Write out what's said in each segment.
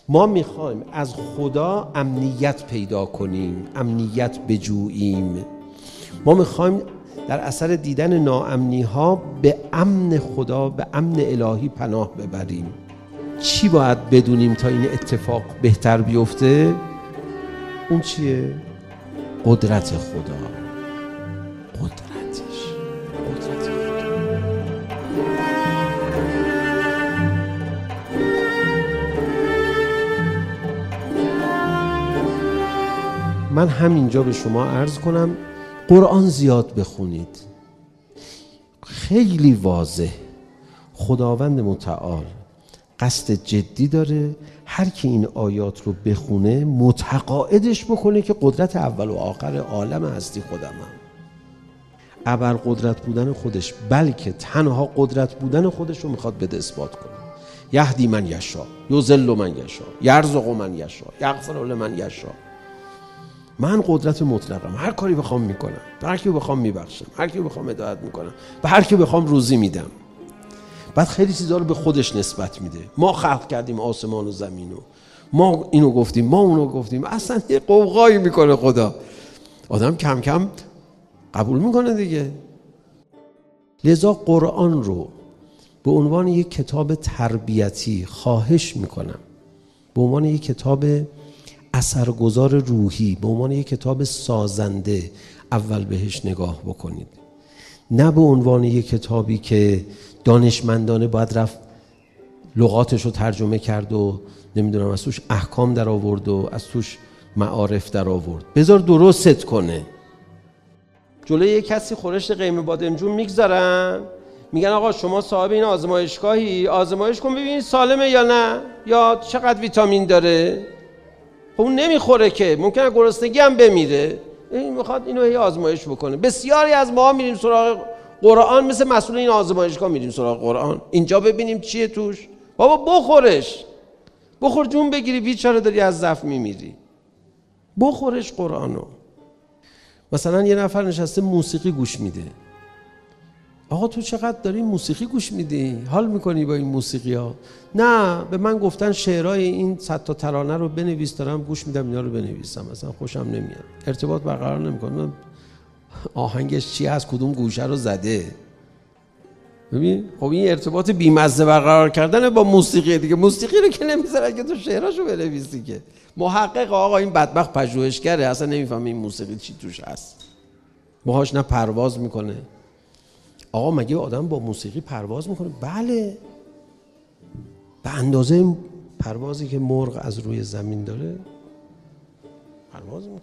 ما میخوایم از خدا امنیت پیدا کنیم، امنیت بجوییم. ما میخوایم در اثر دیدن ناامنی ها به امن خدا، به امن الهی پناه ببریم. چی باید بدونیم تا این اتفاق بهتر بیفته؟ اون چیه؟ قدرت خدا، قدرت خدا. من همینجا به شما عرض کنم قرآن زیاد بخونید. خیلی واضح خداوند متعال قصد جدی داره هر کی این آیات رو بخونه متقاعدش بکنه که قدرت اول و آخر عالم هستی خودمم. ابر قدرت بودن خودش، بلکه تنها قدرت بودن خودش رو میخواد بده اثبات کنه. یهدی من یشا، یضل من یشا، یرزق من یشا، یغفر لمن یشا. من قدرت مطلقم، هر کاری بخوام میکنم، به هر کی بخوام میبخشم، هر کی بخوام هدایت میکنم، به هر کی بخوام روزی میدم. بعد خیلی چیزا رو به خودش نسبت میده. ما خلق کردیم آسمان و زمین و ما اینو گفتیم، ما اونو گفتیم. اصلا یه قوقایی میکنه خدا. آدم کم کم قبول میکنه دیگه. لذا قرآن رو به عنوان یک کتاب تربیتی خواهش میکنم، به عنوان یک کتاب اثرگذار روحی، به عنوان یک کتاب سازنده اول بهش نگاه بکنید. نه به عنوان یک کتابی که دانشمندانه باید رفت لغاتش رو ترجمه کرد و نمیدونم از توش احکام در آورد و از توش معارف در آورد. بذار درست کنه. جلوی یک کسی خورشت قیمه بادمجون میگذارن، میگن آقا شما صاحب این آزمایشگاهی، آزمایش کن ببین سالمه یا نه، یا چقدر ویتامین داره. خب اون نمیخوره که، ممکنه گرسنگی هم بمیره. این میخواد اینو هی آزمایش بکنه. بسیاری از ما میریم سراغ قرآن، مثل مسئول این آزمایشگاه میریم سراغ قرآن، اینجا ببینیم چیه توش. بابا بخورش، بخور جون بگیری، بیچاره داری از ضعف میمیری. بخورش قرآنو. مثلا یه نفر نشسته موسیقی گوش میده. آقا تو چقدر داری موسیقی گوش میدی؟ حال میکنی با این موسیقی ها؟ نه، به من گفتن شعرهای این 100 تا ترانه رو بنویس، دارم گوش میدم اینا رو بنویسم. مثلا خوشم نمیاد، ارتباط برقرار نمیکنم. آهنگش چی از کدوم گوشه رو زده؟ ببین خب این ارتباط بیمزه برقرار کردن با موسیقی دیگه. موسیقی رو که نمیذاره که تو شعراشو بنویسی که. محقق آقا این بدبخت پژوهشگره، اصلا نمیفهمه این موسیقی چی توش هست. باهاش نه پرواز میکنه. آقا مگه آدم با موسیقی پرواز میکنه؟ بله، به اندازه پروازی که مرغ از روی زمین داره پرواز میکنه.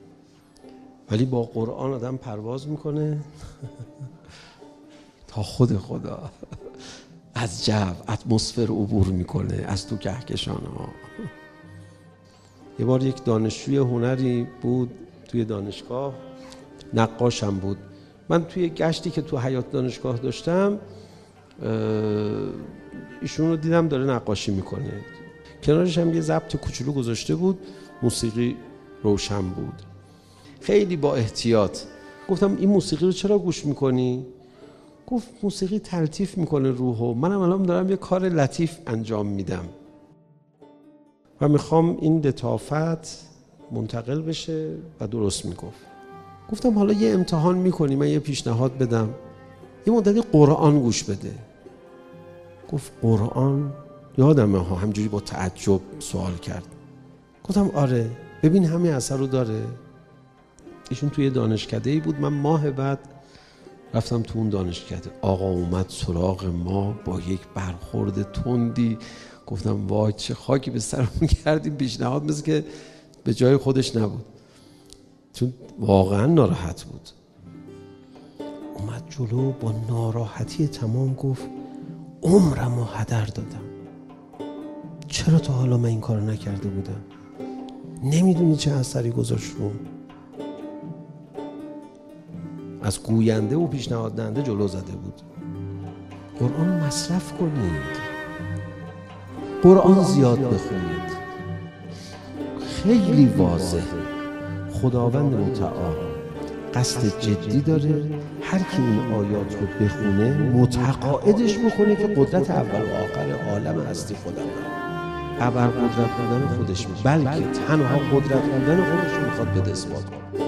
ولی با قرآن آدم پرواز میکنه تا خود خدا از جو اتمسفر عبور میکنه، از تو کهکشان ها. یه بار یک دانشجوی هنری بود توی دانشگاه، نقاشم بود. من توی گشتی که تو حیاط دانشگاه داشتم ایشون رو دیدم داره نقاشی میکنه. کنارش هم یه ضبط کوچولو گذاشته بود، موسیقی روشن بود. خیلی با احتیاط گفتم این موسیقی رو چرا گوش میکنی؟ گفت موسیقی تلطیف میکنه روحو، منم الان دارم یه کار لطیف انجام میدم و میخوام این لطافت منتقل بشه و درست میگفت. گفتم حالا یه امتحان میکنی، من یه پیشنهاد بدم، یه مدتی قرآن گوش بده. گفت قرآن؟ یادمه ها، همجوری با تعجب سوال کرد. گفتم آره، ببین همین اثر رو داره. ایشون توی دانشکده‌ای بود. من ماه بعد رفتم تو اون دانشکده. آقا اومد سراغ ما با یک برخورد تندی. گفتم وای چه خاکی به سرمون کردیم. پیشنهاد مثل که به جای خودش نبود، چون واقعا ناراحت بود. اومد جلو با ناراحتی تمام گفت عمرمو هدر دادم. چرا تا حالا من این کارو نکرده بودم؟ نمیدونی چه اثری گذاشت روم. از گوینده و پیشنهاد دهنده جلو زده بود. قرآن مصرف کنید، قرآن زیاد بخونید. خیلی واضح خداوند متعال قصد جدی داره هر کی این آیات رو بخونه متقاعدش بکنه که قدرت اول و آخر عالم هستی خودمه. ابرقدرت بودن خودش، بلکه تنها قدرت بودن خودش رو میخواد بده اثبات کنه.